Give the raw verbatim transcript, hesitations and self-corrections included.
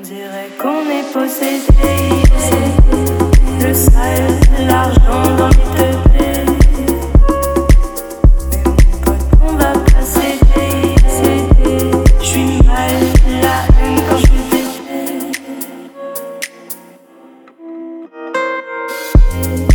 dirait qu'on est possédé. Le sale, l'argent dans les teubés. Mais mon pote, on va pas céder, céder. J'suis mal, la haine quand j'fais péter.